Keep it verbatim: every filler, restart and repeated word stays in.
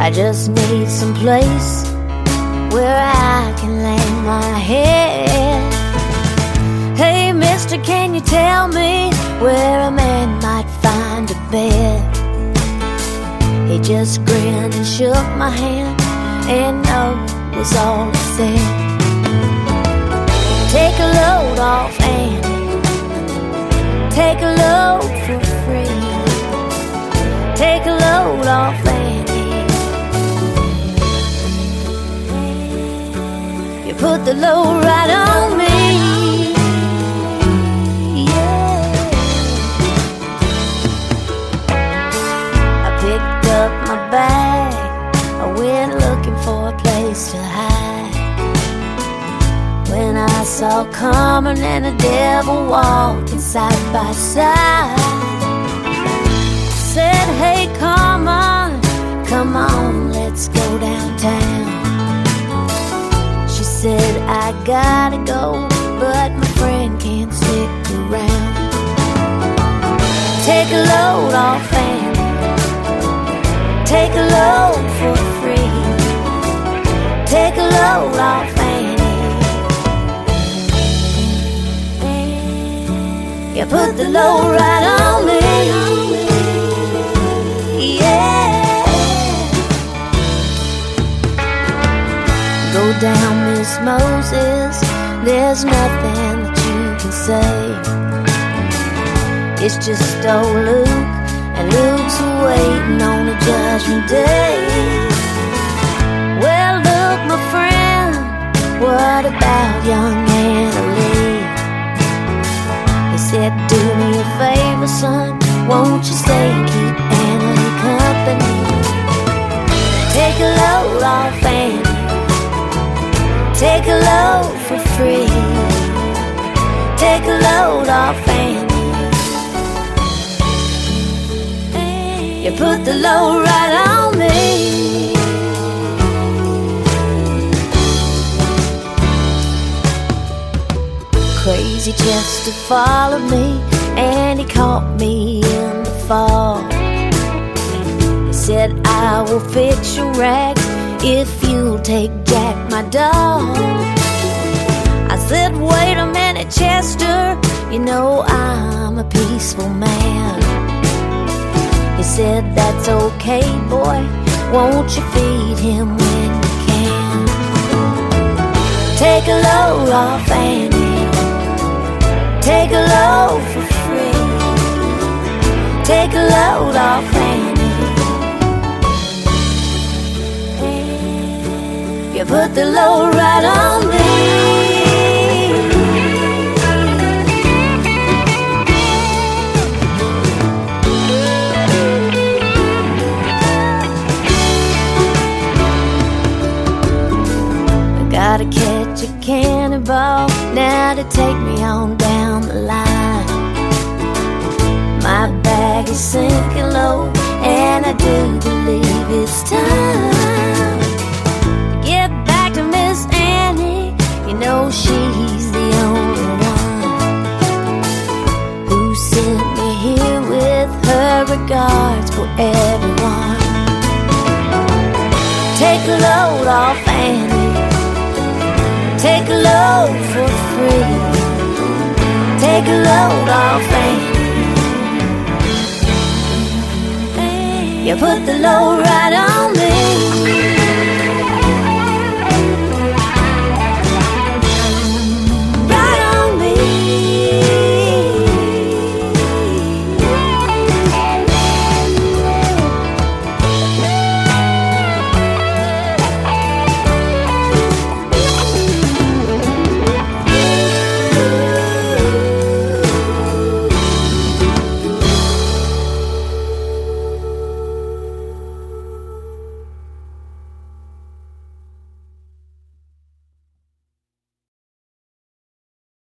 I just need some place where I can lay my head. Hey mister, can you tell me where a man might find a bed? He just grinned and shook my hand, and no was all he said. Take a load off Annie, take a load for free. Take a load off Annie. You put the load right on me. Yeah. I picked up my bag, I went looking for a place to hide, when I saw Carmen and the devil walking side by side. Said, hey Carmen, come on, let's go downtown. She said, I gotta go, but my friend can't stick around. Take a load off Annie, take a load for free. Take a load off Annie. You put the load right on me. Yeah. Go down, Miss Moses, there's nothing that you can say. It's just old Luke, and Luke's waiting on a judgment day. Well, look, my friend, what about young Anna Lee? He said, do me a favor, son, won't you stay and keep Anna Lee company? Take a load off Annie, take a load for free. Take a load off Annie. You put the load right on me. Crazy Chester followed me, and he caught me in the fall. He said, I will fix your rags if you'll take Jack, my dog. I said, wait a minute, Chester, you know I'm a peaceful man. He said, that's okay, boy, won't you feed him when you can? Take a load off Annie, take a load for free. Take a load off Annie. You put the load right on me. Gotta catch a cannonball now to take me on down the line. My bag is sinking low, and I do believe it's time to get back to Miss Annie. You know she's the only one who sent me here with her regards for everyone. Take a load off Annie, take a load for free. Take a load off Annie. You put the load right on